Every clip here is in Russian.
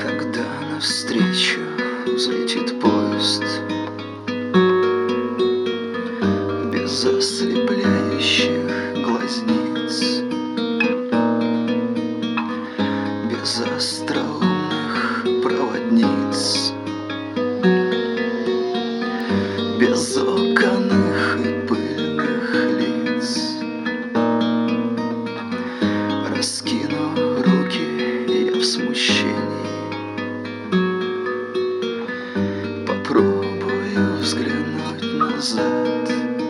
Когда навстречу взлетит поезд без ослепляющих глазниц, без остроумных проводниц, без оконных и пыльных лиц. Раскину руки я в смущении, попробую взглянуть назад,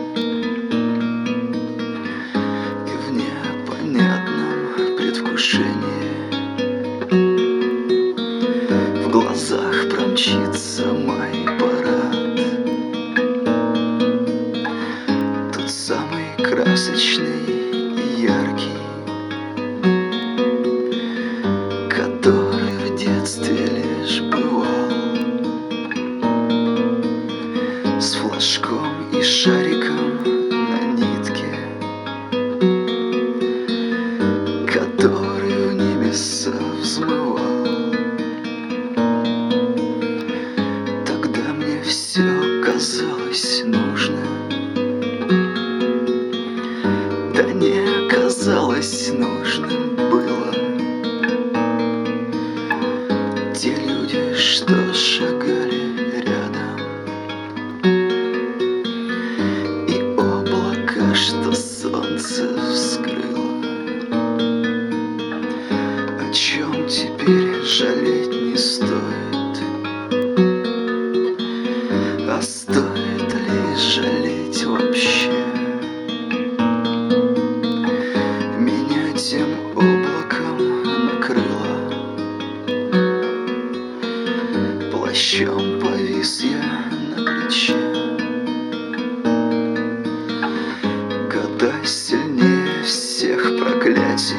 и в непонятном предвкушении в глазах промчится мой парад. Тот самый красочный и яркий, который в детстве лишь бывал, с флажком и шариком на нитке, который в небеса взмывал. Тогда мне все казалось нужным, да не казалось нужным было. Те люди, что шагали рядом, и облака, что солнце вскрыло, о чем теперь жалеть не стоит, а стоит ли жалеть вообще? Меня тем облаком накрыло, плащом повис я на плече. Года сильнее всех проклятий,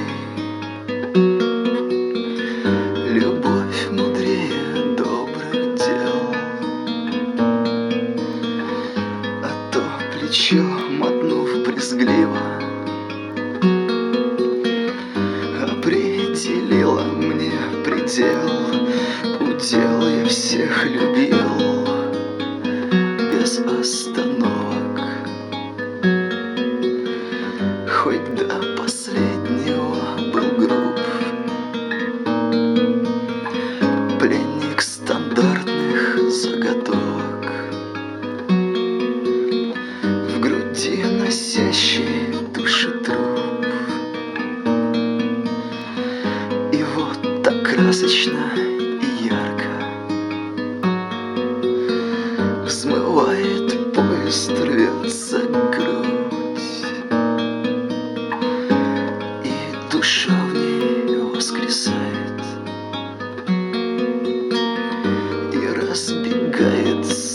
любовь мудрее добрых дел. А то плечо, мотнув брезгливо, определила мне предел. Удел я всех любил без остановок, хоть до последнего был груб, пленник стандартных заготовок, в груди носящий душетруп. И вот так красочно и ярко взмывает поезд, рвется грудь, и душа в ней воскресает и разбегается